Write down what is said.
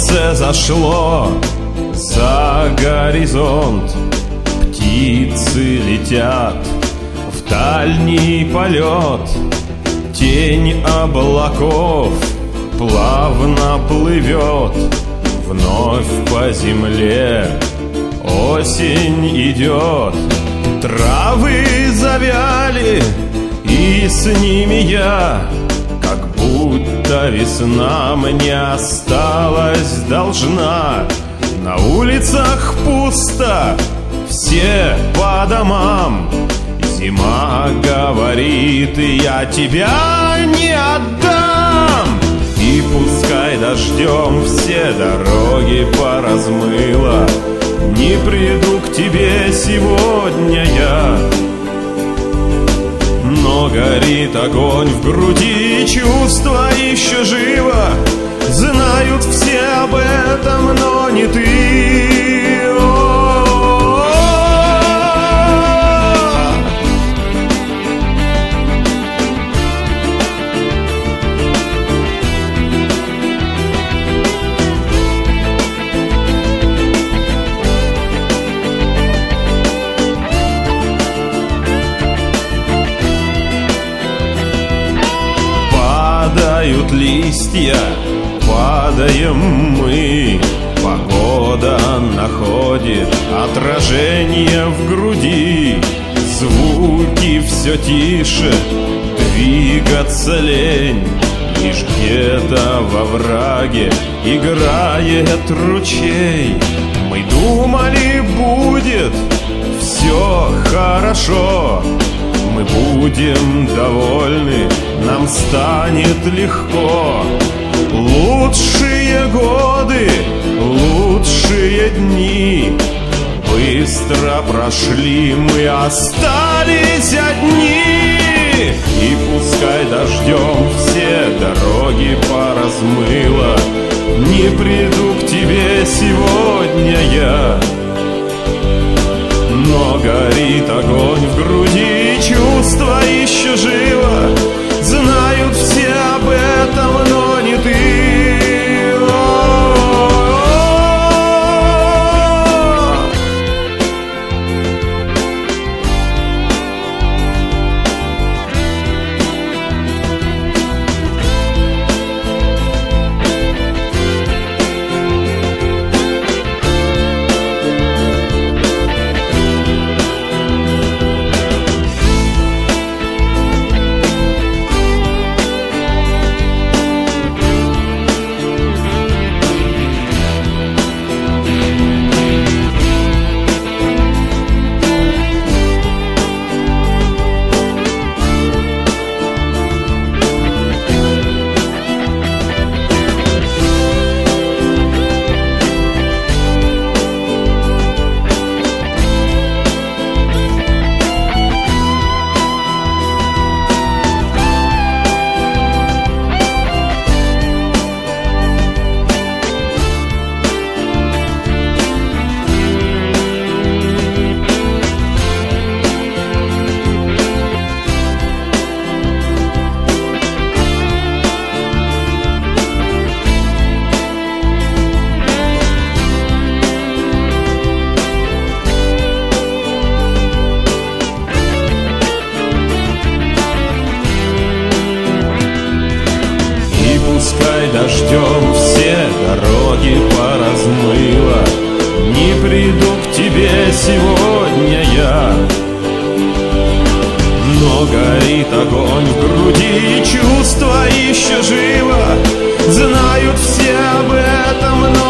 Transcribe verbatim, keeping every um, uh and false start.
солнце зашло за горизонт, птицы летят в дальний полет, тень облаков плавно плывет. Вновь по земле осень идет, травы завяли, и с ними я, как будто весна мне осталась должна. На улицах пусто, все по домам. Зима говорит, я тебя не отдам. И пускай дождем все дороги поразмыло, не приду к тебе сегодня я. Но горит огонь в груди, чувство еще живо. Знают все об этом, но не ты. О-о-о-о. Падают листья, падаем мы. Погода находит отражение в груди. Звуки все тише, двигаться лень. Лишь где-то во враге играет ручей. Мы думали, будет все хорошо, мы будем довольны, нам станет легко. Лучшие годы, лучшие дни быстро прошли, мы остались одни. И пускай дождем все дороги поразмыло, не приду к тебе сегодня я. Но горит огонь в груди, чувство еще живо. Знают все об этом, но не ты. Пускай дождем все дороги поразмыло, не приду к тебе сегодня я. Но горит огонь в груди, чувство еще живо. Знают все об этом, но